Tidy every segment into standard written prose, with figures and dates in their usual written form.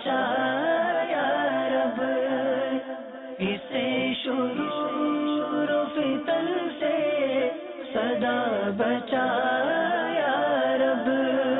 بچا یا رب، اسے شرور و فتن سے صدا بچا یا رب۔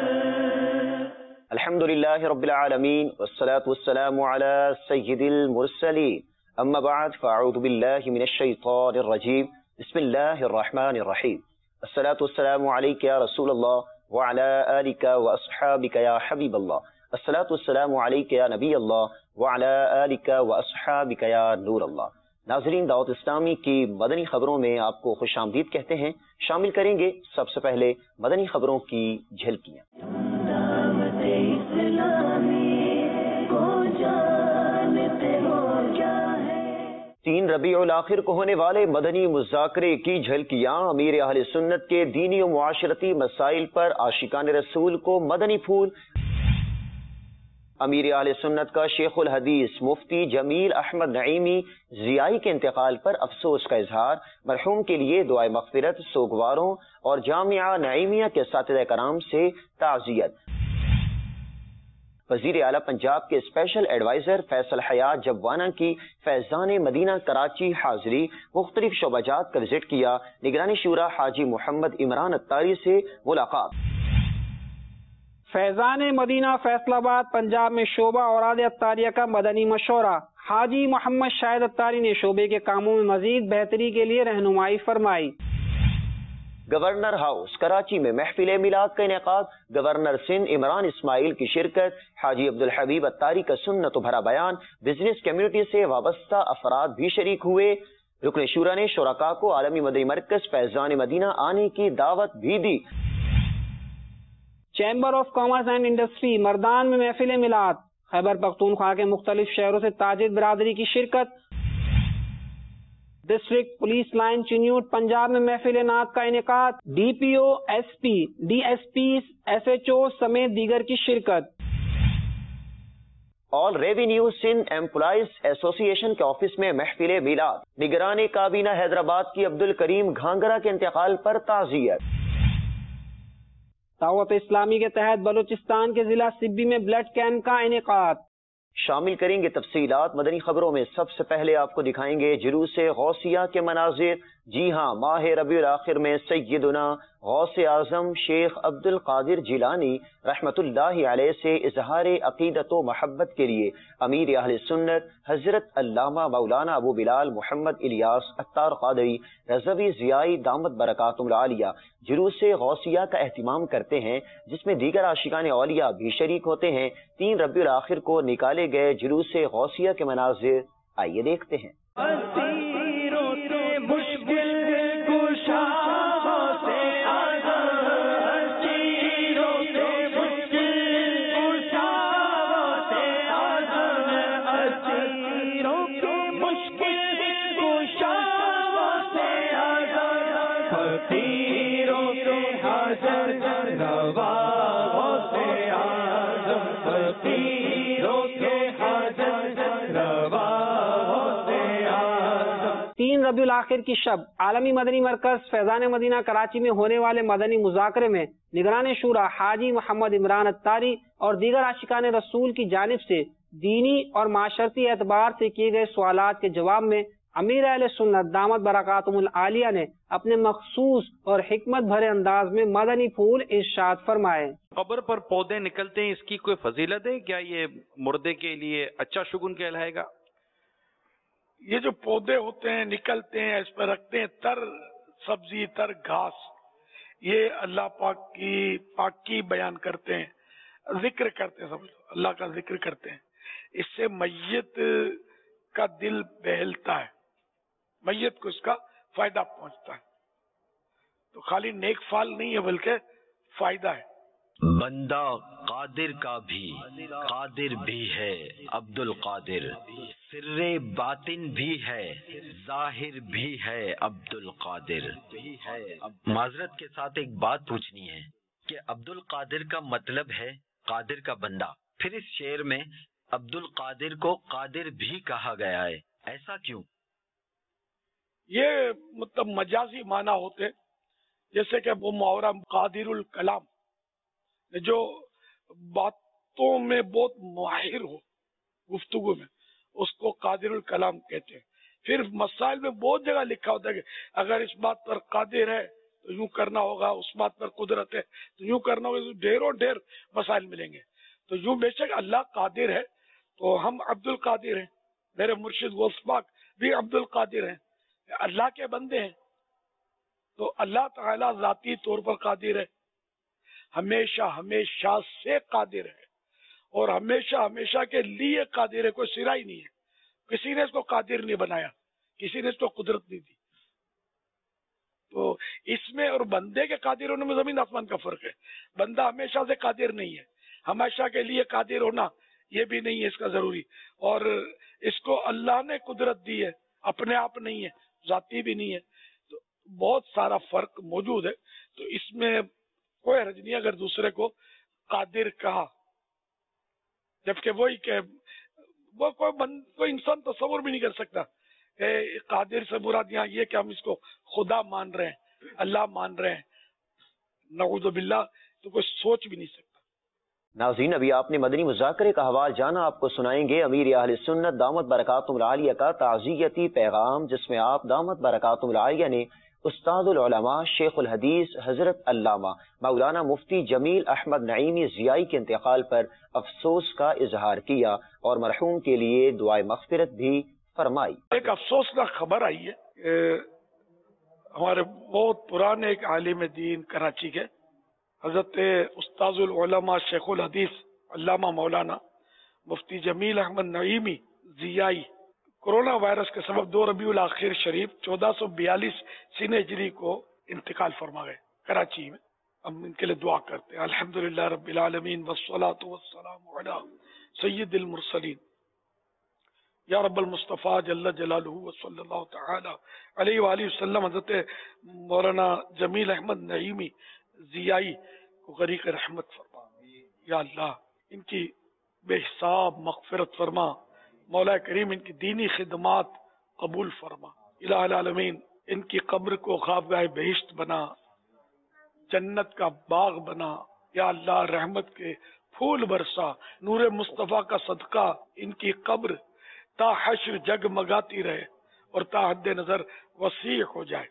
الحمدللہ رب العالمین والصلاة والسلام علی سید المرسلین، اما بعد فاعوذ باللہ من الشیطان الرجیم، بسم اللہ الرحمن الرحیم۔ الصلاة والسلام علیک یا رسول اللہ وعلی آلک واصحابک یا حبیب اللہ، الصلاة والسلام علیک یا نبی اللہ وعلی آلک واصحابک یا نور اللہ۔ ناظرین، دعوت اسلامی کی مدنی خبروں میں آپ کو خوش آمدید کہتے ہیں۔ شامل کریں گے سب سے پہلے مدنی خبروں کی جھلکیاں۔ دعوت اسلامی کو جانتے ہو کیا ہے؟ 3 ربیع الاخر کو ہونے والے مدنی مذاکرے کی جھلکیاں۔ امیر اہل سنت کے دینی و معاشرتی مسائل پر عاشقان رسول کو مدنی پھول۔ امیر اہل سنت کا شیخ الحدیث مفتی جمیل احمد نعیمی ضیائی کے انتقال پر افسوس کا اظہار، مرحوم کے لیے دعائے مغفرت سوگواروں اور جامعہ نعیمیہ کے اساتذہ کرام سے تعزیت۔ وزیر اعلیٰ پنجاب کے اسپیشل ایڈوائزر فیصل حیات جبوانہ کی فیضان مدینہ کراچی حاضری، مختلف شعبہ جات کا وزٹ کیا، نگرانی شورا حاجی محمد عمران اتاری سے ملاقات۔ فیضان مدینہ فیصل آباد پنجاب میں شعبہ اوراد اتاریہ کا مدنی مشورہ۔ حاجی محمد شاہد اتاری نے شعبے کے کاموں میں مزید بہتری کے لیے رہنمائی فرمائی۔ گورنر ہاؤس کراچی میں محفل میلاد کا انعقاد، گورنر سندھ عمران اسماعیل کی شرکت، حاجی عبدالحبیب اتاری کا سنت و بھرا بیان، بزنس کمیونٹی سے وابستہ افراد بھی شریک ہوئے۔ رکن شورا نے شرکاء کو عالمی مدنی مرکز فیضان مدینہ آنے کی دعوت بھی دی۔ Chamber of commerce and industry Mardan میں محفل میلاد، خیبر پختونخوا کے مختلف شہروں سے تاجر برادری کی شرکت۔ District police line Chiniot Punjab میں محفل نعت کا انعقاد، D P O, S P, D S P, S H O سمیت دیگر کی شرکت۔ آل ریونیو سندھ ایمپلائیز ایسوسی ایشن کے آفس میں محفل میلاد، نگران کابینہ حیدرآباد کی عبد الکریم گھانگرہ کے انتقال پر تعزیت۔ دعوت اسلامی کے تحت بلوچستان کے ضلع سبی میں بلڈ کیمپ کا انعقاد۔ شامل کریں گے تفصیلات مدنی خبروں میں۔ سب سے پہلے آپ کو دکھائیں گے جلوس غوثیہ کے مناظر۔ جی ہاں، ماہ ربیع الاخر میں سیدنا غوث اعظم شیخ عبد القادر جیلانی رحمت اللہ علیہ سے اظہار عقیدت و محبت کے لیے امیر اہل سنت حضرت علامہ مولانا ابو بلال محمد الیاس عطار قادری رضوی ضیائی دامت برکاتہم العالیہ جلوس غوثیہ کا اہتمام کرتے ہیں، جس میں دیگر عاشقان اولیاء بھی شریک ہوتے ہیں۔ 3 ربیع الاخر کو نکالے گئے جلوس غوثیہ کے مناظر آئیے دیکھتے ہیں۔ ربیع الاخر کی شب عالمی مدنی مرکز فیضان مدینہ کراچی میں ہونے والے مدنی مذاکرے میں نگران شورا حاجی محمد عمران اتاری اور دیگر عاشقان رسول کی جانب سے دینی اور معاشرتی اعتبار سے کیے گئے سوالات کے جواب میں امیر اہل سنت دامت برکاتہم العالیہ نے اپنے مخصوص اور حکمت بھرے انداز میں مدنی پھول ارشاد فرمائے۔ قبر پر پودے نکلتے ہیں، اس کی کوئی فضیلت ہے کیا؟ یہ مردے کے لیے اچھا شگون کہلائے گا؟ یہ جو پودے ہوتے ہیں نکلتے ہیں، اس پر رکھتے ہیں تر سبزی تر گھاس، یہ اللہ پاک کی پاکی بیان کرتے ہیں، ذکر کرتے ہیں، سمجھو اللہ کا ذکر کرتے ہیں۔ اس سے میت کا دل بہلتا ہے، میت کو اس کا فائدہ پہنچتا ہے۔ تو خالی نیک فال نہیں ہے بلکہ فائدہ ہے۔ بندہ قادر کا بھی قادر بھی ہے عبد القادر، سر باطن بھی ہے ظاہر بھی ہے عبد القادر۔ معذرت کے ساتھ ایک بات پوچھنی ہے کہ عبد القادر کا مطلب ہے قادر کا بندہ، پھر اس شعر میں عبد القادر کو قادر بھی کہا گیا ہے، ایسا کیوں؟ یہ مطلب مجازی معنی ہوتے، جیسے کہ وہ محاورہ قادر الکلام، جو باتوں میں بہت ماہر ہو، गुफ्तगू में, उसको कादिरुल कलाम कहते हैं। फिर मसाइल में बहुत जगह लिखा होता है कि अगर इस बात पर कादिर है तो यूं करना होगा, उस बात पर कुदरत है तो यूं करना होगा, तो ढेरों ढेर मसाइल मिलेंगे। तो यूं बेशक अल्लाह कादिर है, तो हम अब्दुल कादिर हैं, मेरे मुर्शिद गौस पाक भी अब्दुल कादिर हैं, अल्लाह के बंदे हैं। तो अल्लाह ताला जाती तौर पर कादिर है, हमेशा हमेशा से कादिर है, और हमेशा हमेशा के लिए कादिर है, कोई सिरा ही नहीं है। किसी ने इसको कादिर नहीं बनाया, किसी ने इसको कुदरत नहीं दी। तो इसमें और बंदे के कादिर होने में जमीन आसमान का फर्क है। बंदा हमेशा से कादिर नहीं है, हमेशा के लिए कादिर होना ये भी नहीं है इसका जरूरी। और इसको अल्लाह ने कुदरत दी है, अपने आप नहीं है, जाती भी नहीं है। तो बहुत सारा फर्क मौजूद है। तो इसमें कोई हर्ज नहीं अगर दूसरे को कादिर कहा, जबकि वही के वो कोई इंसान तस्वुर भी नहीं कर सकता। कादिर से मुराद यहाँ ये कि हम इसको खुदा मान रहे हैं, अल्लाह मान रहे हैं, नऊज़ु बिल्लाह, तो कोई सोच भी नहीं सकता। नाज़रीन, अभी आपने मदनी मुज़ाकरे का हवाला जाना, आपको सुनाएंगे अमीर अहले सुन्नत दामत बरकातुहुल आलिया का ताज़ियती पैगाम, जिसमें आप दामत बरकातुहुल आलिया ने उस्तादुल उलमा शेखुल हदीस हजरत अल्लामा मौलाना मुफ्ती जमील अहमद नईमी ज़ियाई के इंतकाल पर अफसोस का इजहार किया और मरहूम के लिए दुआए मग़फ़िरत भी फरमाई। एक अफसोसनाक खबर आई है, हमारे बहुत पुराने एक आलिम दीन कराची के हजरत उस्तादुल उलमा शेखुल हदीस अल्लामा मौलाना मुफ्ती जमील अहमद नईमी ज़ियाई कोरोना वायरस के सबब 2 रबीउल आखिर शरीफ 1442 सीने हिजरी को इंतकाल फरमा गए कराची में। हम इनके लिए दुआ करते हैं। अल्हम्दुलिल्लाह रब्बिल आलमीन वस्सलातु वस्सलामु अला सय्यिदिल मुरसलीन या रब्बल मुस्तफ़ा जल्ल जलालुहु व सल्लल्लाहु तआला अलैहि व आलिहि वसल्लम हज़रत मौलाना जमील अहमद नईमी ज़ियाई को गरीक़ रहमत फरमा। या अल्लाह इनकी बेहिसाब मग़फ़िरत फरमा, मौला करीम इनकी दीनी खिदमात कबूल फरमा। इलाहुल आलमीन इनकी कब्र को ख़ाबगाह बहिश्त बना, जन्नत का बाग बना। या अल्लाह रहमत के फूल बरसा, नूरे मुस्तफ़ा का सदका इनकी कब्र ता हश्र जगमगाती रहे और ता हद नजर वसी हो जाए।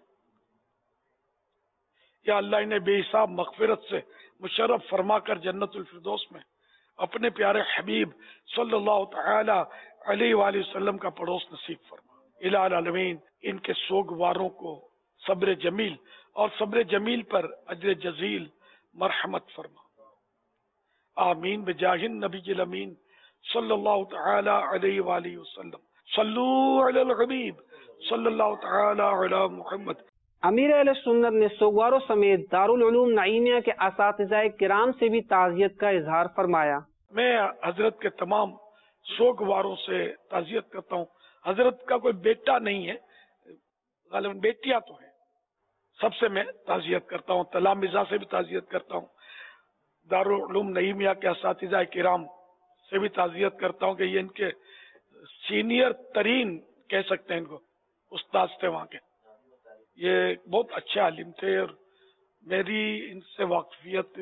या अल्लाह इन्हें बेहिसाब मग़फ़िरत से मुशर्रफ फरमा कर जन्नतुल फिरदौस में अपने प्यारे हबीब सल्लल्लाहु तआला अलैहि वसल्लम का पड़ोस नसीब फरमा। इलाहुल आलमीन इनके सोगवारों को सब्र जमील और सब्र जमील पर अजर जजील मरहमत फरमा। आमीन बिजाहिन नबील अमीन सल्लल्लाहु तआला अलैहि वसल्लम। सल्लू अलल हबीब सल्लल्लाहु तआला अला मुहम्मद। अमीर अहले सुन्नत ने सोगवारों समेत दारुल उलूम नईमिया के असातिज़ाए किराम से भी ताज़ियत का इजहार फरमाया। मैं हजरत के तमाम सोगवारों से ताज़ियत करता हूँ। हजरत का कोई बेटा नहीं है, गालिबन बेटियां तो हैं, सबसे मैं ताज़ियत करता हूँ। तलामिज़ा से भी ताज़ियत करता हूँ, दारुल उलूम नईमिया के असातिज़ाए किराम से भी ताज़ियत करता हूँ कि ये इनके सीनियर तरीन कह सकते हैं, इनको उस्ताद थे वहाँ के। ये बहुत अच्छे आलिम थे और मेरी इनसे वाकफियत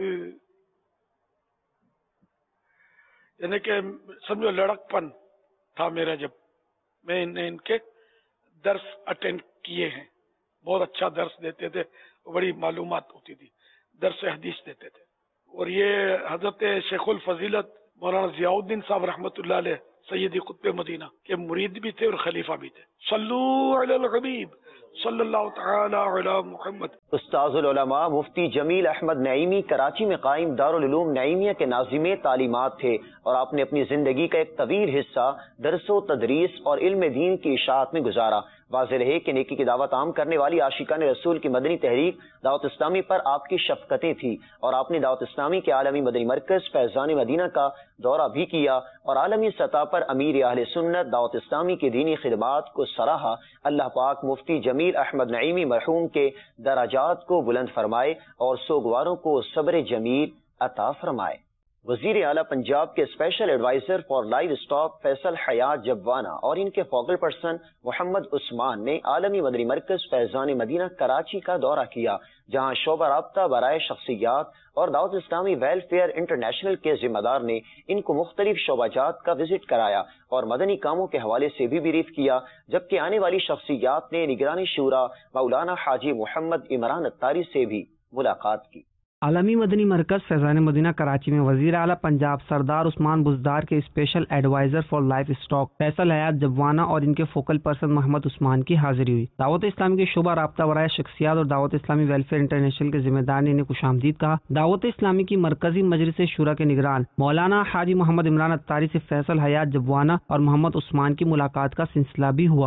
यानी कि समझो लड़कपन था मेरा, जब मैं इनके दर्स अटेंड किए हैं। बहुत अच्छा दर्स देते थे, बड़ी मालूमात होती थी, दर्स हदीस देते थे। और ये हजरत शेखुल फजीलत मौलाना ज़ियाउद्दीन साहब रहमतुल्लाह अलैह सैयदी कुतुब मदीना के मुरीद भी थे और खलीफा भी थे। सल्लू अलल हबीब सल्लल्लाहु तआला अला मुहम्मद। उस्ताज़ुल उलमा मुफ्ती जमील अहमद नईमी कराची में कायम दारुल उलूम नईमिया के नाज़िमे तालीमात थे और आपने अपनी जिंदगी का एक तवील हिस्सा दरसो तदरीस और इल्म दीन की इशाअत में गुजारा। वाज़ेह रहे कि नेकी की दावत आम करने वाली आशिकान रसूल की मदनी तहरीक दावत इस्लामी पर आपकी शफ़क़तें थी और आपने दावत इस्लामी के आलमी मदनी मरकज़ फैज़ान मदीना का दौरा भी किया और आलमी सतह पर अमीर अहले सुन्नत दावत इस्लामी की दीनी खिदमात को सराहा। अल्लाह पाक मुफ्ती जमील अहमद नईमी मरहूम के दराजात को बुलंद फरमाए और सोगवारों को सब्र जमील अता फरमाए। وزیر اعلیٰ پنجاب کے special adviser for livestock Faisal Hayat جبوانہ اور ان کے فوکل پرسن محمد عثمان نے عالمی مدنی مرکز فیضان مدینہ کراچی کا دورہ کیا، جہاں شعبہ رابطہ برائے شخصیات اور دعوت اسلامی ویلفیئر انٹرنیشنل کے ذمہ دار نے ان کو مختلف شعبہ جات کا وزٹ کرایا اور مدنی کاموں کے حوالے سے بھی بریف کیا، جبکہ آنے والی شخصیات نے نگران شورا مولانا حاجی محمد عمران اتاری سے بھی ملاقات کی۔ عالمی مدنی مرکز فیضان مدینہ کراچی میں وزیر اعلیٰ پنجاب سردار عثمان بزدار کے special adviser for livestock Faisal Hayat جبوانہ اور ان کے فوکل پرسن محمد عثمان کی حاضری ہوئی۔ دعوت اسلامی کے شعبہ رابطہ برائے شخصیات اور دعوت اسلامی ویلفیئر انٹرنیشنل کے ذمہ دار نے انہیں خوش آمدید کہا۔ دعوت اسلامی کی مرکزی مجلس شورا کے نگران مولانا حاجی محمد عمران اتاری سے فیصل حیات جبوانہ اور محمد عثمان کی ملاقات کا سلسلہ بھی ہوا۔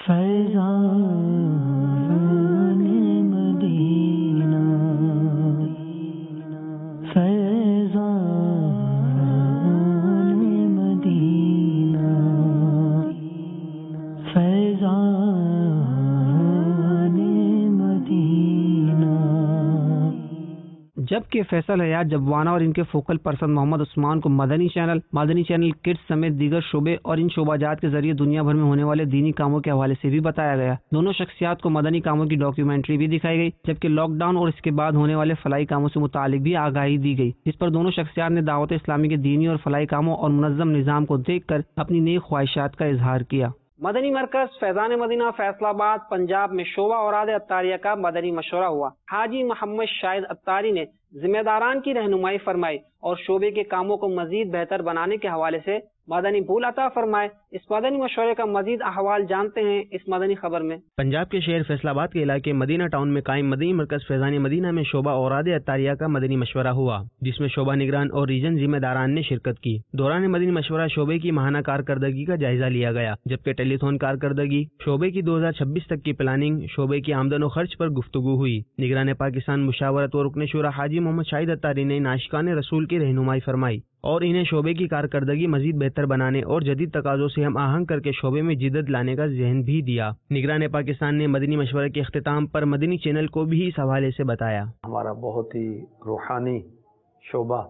جبکہ فیصل حیات جبوانہ اور ان کے فوکل پرسن محمد عثمان کو مدنی چینل کٹس سمیت دیگر شعبے اور ان شعبہ جات کے ذریعے دنیا بھر میں ہونے والے دینی کاموں کے حوالے سے بھی بتایا گیا۔ دونوں شخصیات کو مدنی کاموں کی ڈاکیومنٹری بھی دکھائی گئی، جبکہ لاک ڈاؤن اور اس کے بعد ہونے والے فلاحی کاموں سے متعلق بھی آگاہی دی گئی، جس پر دونوں شخصیات نے دعوت اسلامی کے دینی اور فلاحی کاموں اور منظم نظام کو دیکھ کر اپنی نیک خواہشات کا اظہار کیا۔ مدنی مرکز فیضان مدینہ فیصل آباد پنجاب میں شعبہ اوراد اطاریہ کا مدنی مشورہ ہوا۔ حاجی محمد شاہد اتاری نے ذمہ داران کی رہنمائی فرمائی اور شعبے کے کاموں کو مزید بہتر بنانے کے حوالے سے مدنی پھول عطا فرمائے۔ اس مدنی مشورے کا مزید احوال جانتے ہیں اس مدنی خبر میں۔ پنجاب کے شہر فیصل آباد کے علاقے مدینہ ٹاؤن میں قائم مدنی مرکز فیضان مدینہ میں شعبہ اوراد اطاریہ کا مدنی مشورہ ہوا، جس میں شعبہ نگران اور ریجن ذمہ داران نے شرکت کی۔ دوران مدنی مشورہ شعبے کی ماہانہ کارکردگی کا جائزہ لیا گیا، جبکہ ٹیلی تھون کارکردگی، شعبے کی 2026 تک کی پلاننگ، شعبے کی آمدن و خرچ پر گفتگو ہوئی۔ نگران پاکستان مشاورت و رکن شورا حاجی محمد شاہد اتاری نے ناشکان رسول کی رہنمائی فرمائی اور انہیں شعبے کی کارکردگی مزید بہتر بنانے اور جدید تقاضوں سے ہم آہنگ کر کے شعبے میں جدت لانے کا ذہن بھی دیا۔ نگران پاکستان نے مدنی مشورے کے اختتام پر مدنی چینل کو بھی اس حوالے سے بتایا۔ ہمارا بہت ہی روحانی شعبہ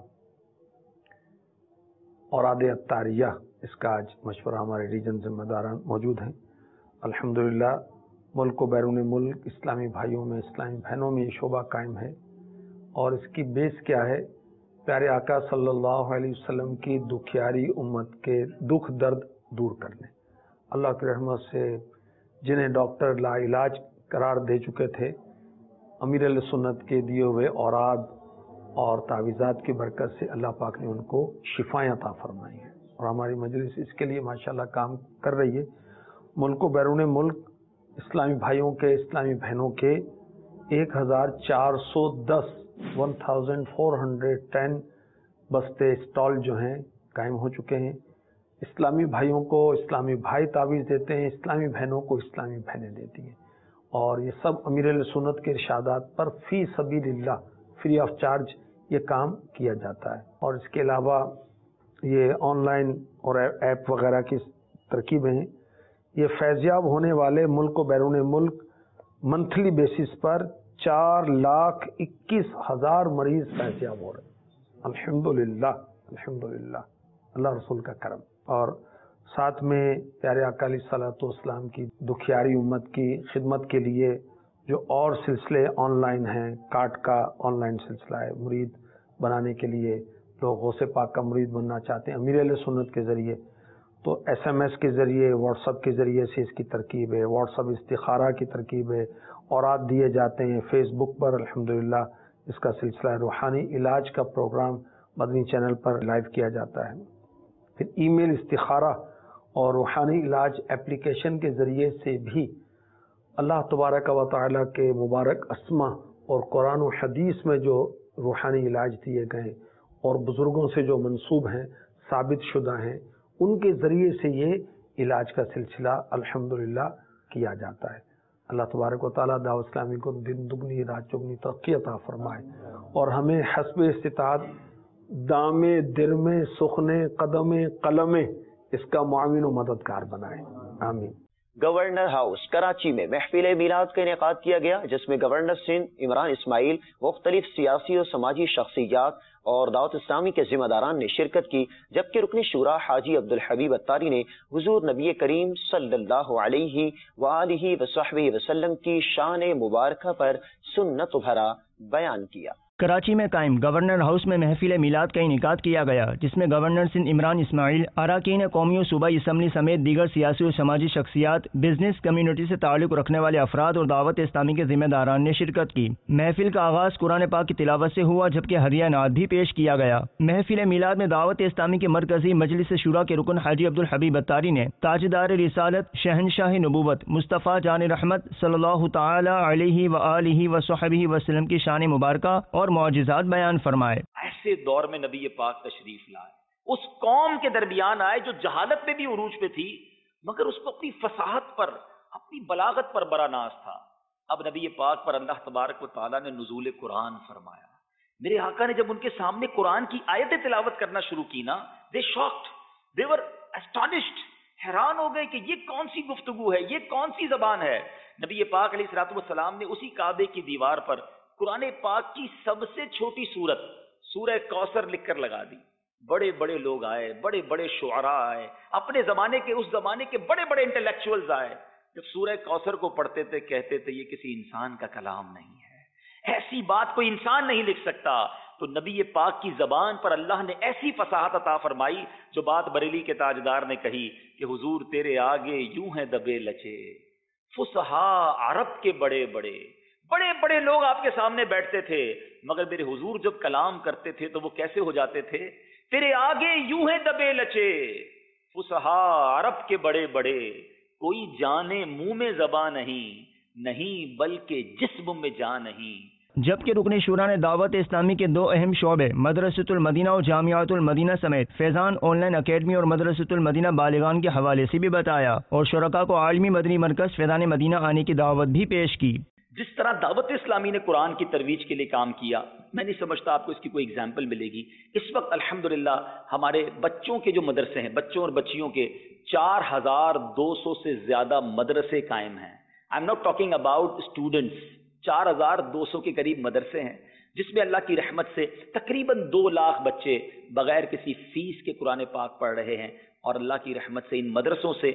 اوراد اطاریہ، اس کا آج مشورہ ہمارے ریجن ذمہ داران موجود ہیں۔ الحمدللہ ملک و بیرون ملک اسلامی بھائیوں میں، اسلامی بہنوں میں یہ شعبہ قائم ہے، اور اس کی بیس کیا ہے؟ پیارے آقا صلی اللہ علیہ وسلم کی دکھیاری امت کے دکھ درد دور کرنے۔ اللہ کی رحمت سے جنہیں ڈاکٹر لا علاج قرار دے چکے تھے، امیر علیہ سنت کے دیے ہوئے اوراد اور تعویذات کی برکت سے اللہ پاک نے ان کو شفائیں عطا فرمائی ہیں، اور ہماری مجلس اس کے لیے ماشاءاللہ کام کر رہی ہے۔ ملک و بیرون ملک اسلامی بھائیوں کے، اسلامی بہنوں کے 1410 بستے اسٹال جو ہیں قائم ہو چکے ہیں۔ اسلامی بھائیوں کو اسلامی بھائی تعویذ دیتے ہیں، اسلامی بہنوں کو اسلامی بہنیں دیتی ہیں، اور یہ سب امیر علیہ سنت کے ارشادات پر فی سبیل اللہ فری آف چارج یہ کام کیا جاتا ہے۔ اور اس کے علاوہ یہ آن لائن اور ایپ وغیرہ کی ترکیبیں ہیں۔ یہ فیضیاب ہونے والے ملک و بیرون ملک منتھلی بیسس پر 4,21,000 مریض فیضیاب ہو رہے ہیں۔ الحمدللہ الحمدللہ، اللہ رسول کا کرم۔ اور ساتھ میں پیارے آقا علیہ الصلوۃ والسلام کی دکھیاری امت کی خدمت کے لیے جو اور سلسلے آن لائن ہیں، کارڈ کا آن لائن سلسلہ ہے، مرید بنانے کے لیے لوگ غوث پاک کا مرید بننا چاہتے ہیں امیر علیہ سنت کے ذریعے، تو ایس ایم ایس کے ذریعے، واٹس ایپ کے ذریعے سے اس کی ترکیب ہے، واٹس ایپ استخارہ کی ترکیب ہے، اوراد دیے جاتے ہیں فیس بک پر۔ الحمدللہ اس کا سلسلہ روحانی علاج کا پروگرام مدنی چینل پر لائیو کیا جاتا ہے۔ پھر ای میل استخارہ اور روحانی علاج اپلیکیشن کے ذریعے سے بھی اللہ تبارک و تعالیٰ کے مبارک اسما اور قرآن و حدیث میں جو روحانی علاج دیے گئے اور بزرگوں سے جو منسوب ہیں، ثابت شدہ ہیں، ان کے ذریعے سے یہ علاج کا سلسلہ الحمدللہ کیا جاتا ہے۔ اللہ تبارک و تعالیٰ دعوت اسلامی کو دن دگنی رات چگنی ترقی عطا فرمائے، اور ہمیں حسب استطاعت دام درم سخن قدم قلم اس کا معاون و مددگار بنائے، آمین۔ گورنر ہاؤس کراچی میں محفل میلاد کا انعقاد کیا گیا، جس میں گورنر سندھ عمران اسماعیل، مختلف سیاسی اور سماجی شخصیات اور دعوت اسلامی کے ذمہ داران نے شرکت کی، جبکہ رکن شورا حاجی عبدالحبیب اتاری نے حضور نبی کریم صلی اللہ علیہ وآلہ وصحبہ وسلم کی شان مبارکہ پر سنت بھرا بیان کیا۔ کراچی میں قائم گورنر ہاؤس میں محفل میلاد کا انعقاد کیا گیا، جس میں گورنر سندھ عمران اسماعیل، اراکین قومی و صوبائی اسمبلی سمیت دیگر سیاسی و سماجی شخصیات، بزنس کمیونٹی سے تعلق رکھنے والے افراد اور دعوت اسلامی کے ذمہ داران نے شرکت کی۔ محفل کا آغاز قرآن پاک کی تلاوت سے ہوا، جبکہ ہدیہ نعت بھی پیش کیا گیا۔ محفل میلاد میں دعوت اسلامی کے مرکزی مجلس شورا کے رکن حاجی عبدالحبیب اتاری نے تاجدار رسالت شہنشاہ نبوت مصطفیٰ جان رحمت صلی اللہ تعالی علیہ وآلہ وصحبہ وسلم کی شان مبارکہ اور معجزات بیان فرمائے۔ ایسے دور میں نبی پاک تشریف لائے، اس قوم کے درمیان آئے جو جہالت میں بھی عروج پہ تھی، مگر اس کو اپنی فصاحت پر، اپنی بلاغت پر بڑا ناز تھا۔ اب نبی پاک پر اللہ تبارک و تعالیٰ نے نزول قرآن فرمایا۔ میرے آقا نے جب ان کے سامنے قرآن کی آیتیں تلاوت کرنا شروع کی نا، دے شاکڈ، دے ور اسٹانشڈ، حیران ہو گئے کہ یہ کون سی گفتگو ہے، یہ کون سی زبان ہے۔ نبی پاک علیہ الصلوۃ والسلام نے اسی کعبے کی دیوار پر قرآن پاک کی سب سے چھوٹی سورت سورہ کوثر لکھ کر لگا دی۔ بڑے بڑے لوگ آئے، بڑے بڑے شعراء آئے، اپنے زمانے کے، اس زمانے کے بڑے بڑے انٹلیکچوئلز آئے۔ جب سورہ کوثر کو پڑھتے تھے کہتے تھے یہ کسی انسان کا کلام نہیں ہے، ایسی بات کوئی انسان نہیں لکھ سکتا۔ تو نبی پاک کی زبان پر اللہ نے ایسی فصاحت عطا فرمائی، جو بات بریلی کے تاجدار نے کہی کہ حضور تیرے آگے یوں ہیں دبے لچے، فصحاء عرب کے بڑے بڑے بڑے بڑے لوگ آپ کے سامنے بیٹھتے تھے، مگر میرے حضور جب کلام کرتے تھے تو وہ کیسے ہو جاتے تھے؟ تیرے آگے یوں ہیں دبے لچے، فصحاء عرب کے بڑے بڑے، کوئی جانے منہ میں زباں نہیں بلکہ جسم میں جان نہیں۔ جبکہ رکن شورا نے دعوت اسلامی کے دو اہم شعبے مدرسۃ المدینہ اور جامعۃ المدینہ سمیت فیضان آن لائن اکیڈمی اور مدرسۃ المدینہ بالغان کے حوالے سے بھی بتایا، اور شرکاء کو عالمی مدنی مرکز فیضان مدینہ آنے کی دعوت بھی پیش کی۔ جس طرح دعوت اسلامی نے قرآن کی ترویج کے لیے کام کیا، میں نہیں سمجھتا آپ کو اس کی کوئی اگزامپل ملے گی۔ اس وقت الحمدللہ ہمارے بچوں کے جو مدرسے ہیں، بچوں اور بچیوں کے 4200 سے زیادہ مدرسے قائم ہیں۔ I am not talking about students, 4200 کے قریب مدرسے ہیں، جس میں اللہ کی رحمت سے تقریباً 2 لاکھ بچے بغیر کسی فیس کے قرآن پاک پڑھ رہے ہیں، اور اللہ کی رحمت سے ان مدرسوں سے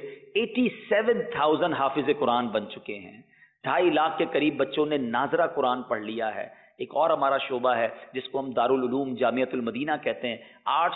87,000 حافظ قرآن بن چکے ہیں۔ 2.5 لاکھ کے قریب بچوں نے ناظرہ قرآن پڑھ لیا ہے۔ ایک اور ہمارا شعبہ ہے جس کو ہم دارالعلوم جامعۃ المدینہ کہتے ہیں،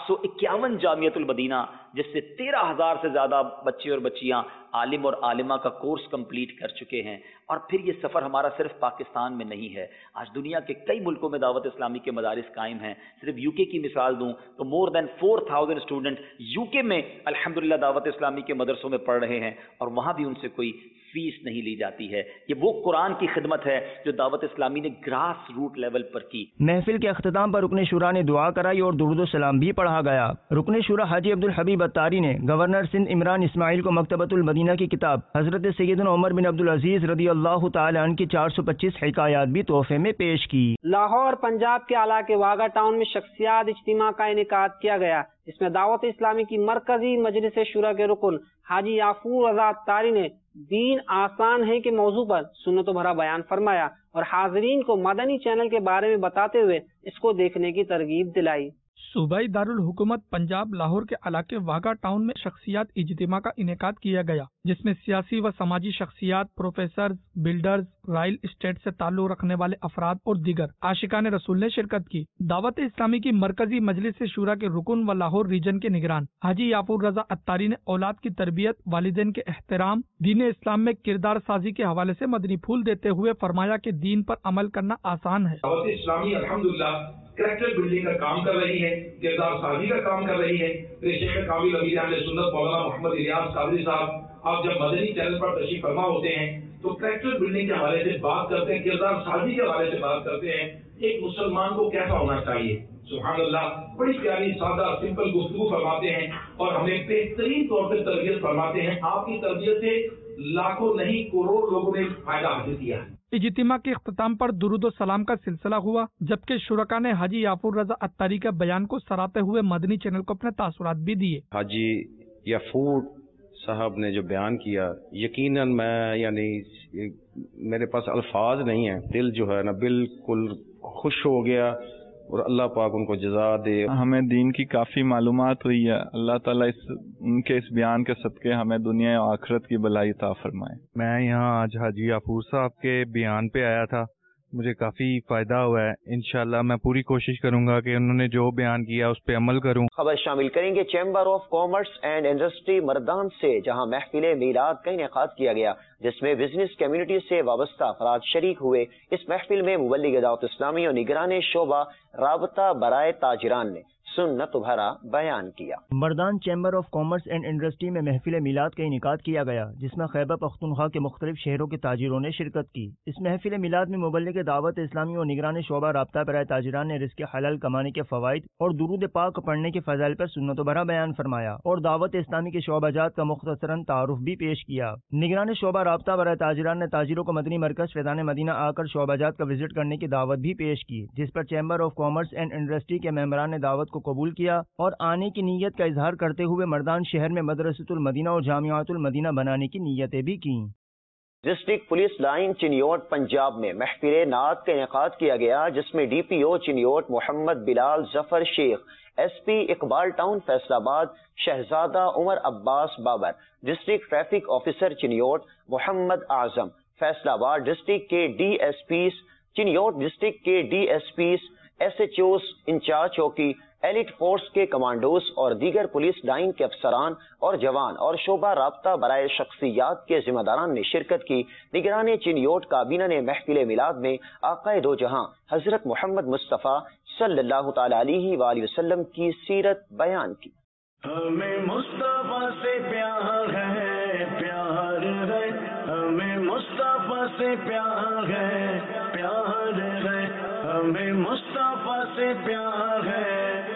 851 جامعۃ المدینہ، جس سے 13,000 سے زیادہ بچے اور بچیاں عالم اور عالمہ کا کورس کمپلیٹ کر چکے ہیں۔ اور پھر یہ سفر ہمارا صرف پاکستان میں نہیں ہے، آج دنیا کے کئی ملکوں میں دعوت اسلامی کے مدارس قائم ہیں۔ صرف یو کے کی مثال دوں تو مور دین 4,000 اسٹوڈنٹ یو کے میں الحمدللہ دعوت اسلامی کے مدرسوں میں پڑھ رہے ہیں، اور وہاں بھی ان سے کوئی فیس نہیں لی جاتی ہے۔ یہ وہ قرآن کی خدمت ہے جو دعوت اسلامی نے گراس روٹ لیول پر کی۔ محفل کے اختتام پر رکن شورا نے دعا کرائی اور درود و سلام بھی پڑھا گیا۔ رکن شورا حاجی عبدالحبیب اتاری نے گورنر سندھ عمران اسماعیل کو مکتبۃ المدینہ کی کتاب حضرت سیدنا عمر بن عبدالعزیز رضی اللہ تعالی عنہ کی 425 حکایات بھی تحفے میں پیش کی۔ لاہور پنجاب کے علاقے واگا ٹاؤن میں شخصیات اجتماع کا انعقاد کیا گیا، جس میں دعوت اسلامی کی مرکزی مجلس شورا کے رکن حاجی یافور رضا اتاری نے دین آسان ہے کے موضوع پر سنت و بھرا بیان فرمایا، اور حاضرین کو مدنی چینل کے بارے میں بتاتے ہوئے اس کو دیکھنے کی ترغیب دلائی۔ صوبائی دارالحکومت پنجاب لاہور کے علاقے واگا ٹاؤن میں شخصیات اجتماع کا انعقاد کیا گیا، جس میں سیاسی و سماجی شخصیات، پروفیسرز، بلڈرز، رائل اسٹیٹ سے تعلق رکھنے والے افراد اور دیگر عاشقان رسول نے شرکت کی۔ دعوت اسلامی کی مرکزی مجلس شورا کے رکن و لاہور ریجن کے نگران حاجی یافور رضا اتاری نے اولاد کی تربیت، والدین کے احترام، دین اسلام میں کردار سازی کے حوالے سے مدنی پھول دیتے ہوئے فرمایا کہ دین پر عمل کرنا آسان ہے۔ دعوت اسلامی الحمدللہ کریکٹر بلڈنگ کا کام کر رہی ہے، کردار سازی کا کام کر رہی ہے۔ شیخ کامل امیر اہل سنت مولانا محمد الیاس قادری صاحب، آپ جب مدنی چینل پر تشریف فرما ہوتے ہیں تو کریکٹر بلڈنگ کے حوالے سے بات کرتے ہیں، کردار سازی کے حوالے سے بات کرتے ہیں، ایک مسلمان کو کیسا ہونا چاہیے۔ سبحان اللہ، بڑی پیاری سادہ سمپل گفتگو فرماتے ہیں اور ہمیں بہترین طور پہ تربیت فرماتے ہیں۔ آپ کی تربیت سے لاکھوں نہیں کروڑ لوگوں نے فائدہ حاصل کیا ہے۔ اجتماع کے اختتام پر درود و سلام کا سلسلہ ہوا، جبکہ شرکاء نے حاجی یافور رضا اتاری کے بیان کو سراہتے ہوئے مدنی چینل کو اپنے تاثرات بھی دیے۔ حاجی یافور صاحب نے جو بیان کیا، یقیناً میں میرے پاس الفاظ نہیں ہیں، دل جو ہے نا بالکل خوش ہو گیا اور اللہ پاک ان کو جزا دے۔ ہمیں دین کی کافی معلومات ہوئی ہے، اللہ تعالیٰ ان کے اس بیان کے صدقے ہمیں دنیا و آخرت کی بھلائی عطا فرمائے۔ میں یہاں آج حاجی غفور صاحب کے بیان پہ آیا تھا، مجھے کافی فائدہ ہوا ہے۔ انشاءاللہ میں پوری کوشش کروں گا کہ انہوں نے جو بیان کیا اس پہ عمل کروں۔ خبر شامل کریں گے chamber of commerce and industry Mardan سے، جہاں محفل میلاد کا انعقاد کیا گیا جس میں بزنس کمیونٹی سے وابستہ افراد شریک ہوئے۔ اس محفل میں مبلغ دعوت اسلامی اور نگران شعبہ رابطہ برائے تاجران نے سنت بھرا بیان کیا۔ Mardan chamber of commerce and industry میں محفل میلاد کا انعقاد کیا گیا جس میں خیبر پختونخوا کے مختلف شہروں کے تاجروں نے شرکت کی۔ اس محفل میلاد میں مبلغ دعوت اسلامی اور نگران شعبہ رابطہ برائے تاجران نے رزق حلال کمانے کے فوائد اور درود پاک پڑھنے کے فضائل پر سنت بھرا بیان فرمایا اور دعوت اسلامی کے شعبہ جات کا مختصراً تعارف بھی پیش کیا۔ نگران شعبہ رابطہ برائے تاجران نے تاجروں کو مدنی مرکز فیضان مدینہ آ کر شعبہ جات کا وزٹ کرنے کی دعوت بھی پیش کی، جس پر chamber of commerce and industry کے ممبران نے دعوت کو قبول کیا اور آنے کی نیت کا اظہار کرتے ہوئے مردان شہر میں مدرسۃ المدینہ اور جامعۃ المدینہ بنانے کی نیتیں بھی کیں۔ District police line Chiniot Punjab میں محفل نعت کا انعقاد کیا گیا جس میں ڈی پی او چنیوٹ محمد Bilal Zafar Sheikh, S P Iqbal town Faisalabad Shahzada Umar Abbas Babar, district traffic officer Chiniot Muhammad Azam, Faisalabad district کے D S Ps, Chiniot district کے D S Ps, S H Os incharge چوکی، ایلیٹ فورس کے کمانڈوز اور دیگر پولیس لائن کے افسران اور جوان اور شعبہ رابطہ برائے شخصیات کے ذمہ داران نے شرکت کی۔ نگران چنیوٹ کابینہ نے محفل میلاد میں آقا دو جہاں حضرت محمد مصطفیٰ صلی اللہ تعالی علیہ وآلہ وسلم کی سیرت بیان کی۔ ہمیں مصطفیٰ سے پیار ہے، پیار ہے، ہمیں مصطفیٰ سے پیار ہے، پیار ہے، ہمیں مصطفیٰ سے پیار ہے،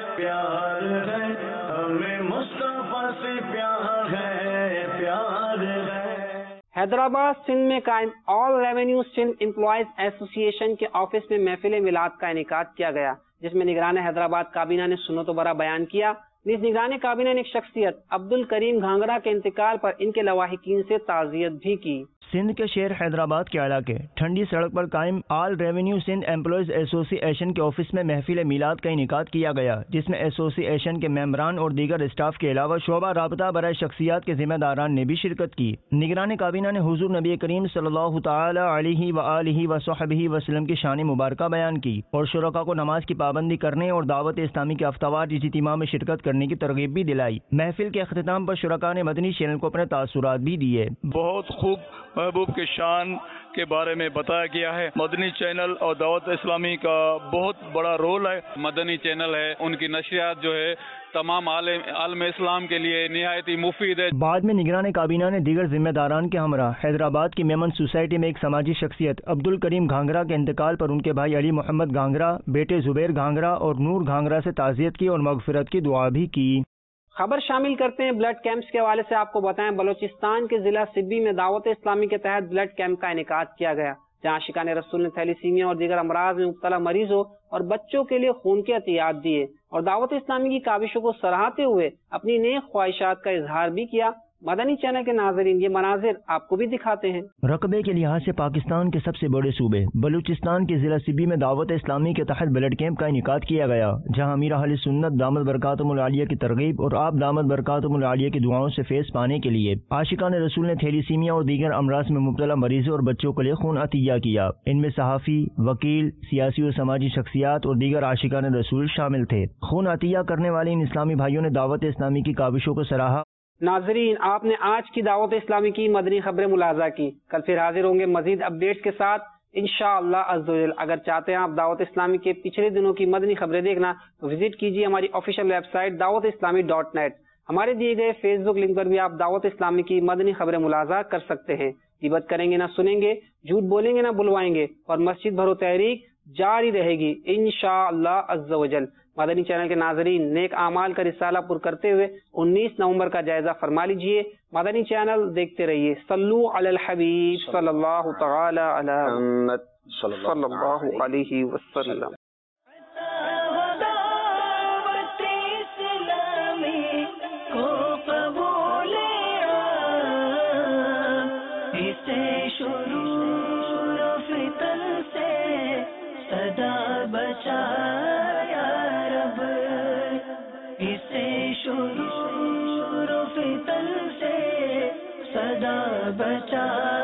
پیار ہے، ہمیں مصطفیٰ سے پیار ہے، پیار ہے۔ حیدرآباد سندھ میں قائم آل ریونیو سندھ امپلائیز ایسوسی ایشن کے آفس میں محفل میلاد کا انعقاد کیا گیا جس میں نگران حیدرآباد کابینہ نے سنت و برا بیان کیا۔ نیز نگران کابینہ نے ایک شخصیت عبد الکریم گھانگرا کے انتقال پر ان کے لواحقین سے تعزیت بھی کی۔ سندھ کے شہر حیدرآباد کے علاقے ٹھنڈی سڑک پر قائم آل ریونیو سندھ امپلائیز ایسوسی ایشن کے آفس میں محفل میلاد کا انعقاد کیا گیا جس میں ایسوسی ایشن کے ممبران اور دیگر اسٹاف کے علاوہ شعبہ رابطہ برائے شخصیات کے ذمہ داران نے بھی شرکت کی۔ نگران کابینہ نے حضور نبی کریم صلی اللہ تعالی علیہ وآلہ وصحبہ وسلم کی شان مبارکہ بیان کی اور شرکاء کو نماز کی پابندی کرنے اور دعوت اسلامی کے ہفتہ اجتماع میں شرکت کرنے کی ترغیب بھی دلائی۔ محفل کے اختتام پر شرکاء نے مدنی چینل کو اپنے تاثرات بھی دیے۔ بہت خوب محبوب کے شان کے بارے میں بتایا گیا ہے۔ مدنی چینل اور دعوت اسلامی کا بہت بڑا رول ہے۔ مدنی چینل ہے، ان کی نشریات جو ہے تمام عالم اسلام کے لیے نہایت ہی مفید ہے۔ بعد میں نگران کابینہ نے دیگر ذمہ داران کے ہمراہ حیدرآباد کی میمن سوسائٹی میں ایک سماجی شخصیت عبد الکریم گھانگرا کے انتقال پر ان کے بھائی علی محمد گھانگرا، بیٹے زبیر گھانگرا اور نور گھانگرا سے تعزیت کی اور مغفرت کی دعا بھی کی۔ خبر شامل کرتے ہیں بلڈ کیمپس کے حوالے سے۔ آپ کو بتائیں بلوچستان کے ضلع سبی میں دعوت اسلامی کے تحت بلڈ کیمپ کا انعقاد کیا گیا جہاں عاشقان رسول نے تھیلیسیمیا اور دیگر امراض میں مبتلا مریضوں اور بچوں کے لیے خون کے عطیات دیے اور دعوت اسلامی کی کاوشوں کو سراہتے ہوئے اپنی نیک خواہشات کا اظہار بھی کیا۔ مدنی چینل کے ناظرین یہ مناظر آپ کو بھی دکھاتے ہیں۔ رقبے کے لحاظ سے پاکستان کے سب سے بڑے صوبے بلوچستان کے ضلع سبی میں دعوت اسلامی کے تحت بلڈ کیمپ کا انعقاد کیا گیا جہاں امیر اہل سنت دامت برکاتہم العالیہ کی ترغیب اور آپ دامت برکاتہم العالیہ کی دعاؤں سے فیض پانے کے لیے عاشقان رسول نے تھیلیسیمیا اور دیگر امراض میں مبتلا مریضوں اور بچوں کے لیے خون عطیہ کیا۔ ان میں صحافی، وکیل، سیاسی اور سماجی شخصیات اور دیگر عاشقان رسول شامل تھے۔ خون عطیہ کرنے والے ان اسلامی بھائیوں نے دعوت اسلامی کی کاوشوں کو سراہا۔ ناظرین آپ نے آج کی دعوت اسلامی کی مدنی خبریں ملاحظہ کی۔ کل پھر حاضر ہوں گے مزید اپڈیٹس کے ساتھ انشاءاللہ عز و جل۔ اگر چاہتے ہیں آپ دعوت اسلامی کے پچھلے دنوں کی مدنی خبریں دیکھنا تو وزٹ کیجیے ہماری آفیشیل ویب سائٹ dawatIslami.net۔ ہمارے دیے گئے فیس بک لنک پر بھی آپ دعوت اسلامی کی مدنی خبریں ملاحظہ کر سکتے ہیں۔ غیبت کریں گے نہ سنیں گے، جھوٹ بولیں گے نہ بلوائیں گے اور مسجد بھرو تحریک جاری رہے گی انشاءاللہ عز و جل۔ مدنی چینل کے ناظرین نیک اعمال کا رسالہ پر کرتے ہوئے 19 نومبر کا جائزہ فرما لیجئے۔ مدنی چینل دیکھتے رہیے۔ صلو علی الحبیب صلی اللہ تعالی علی محمد صلی اللہ علیہ وسلم۔ بچائے खुदा बचाए।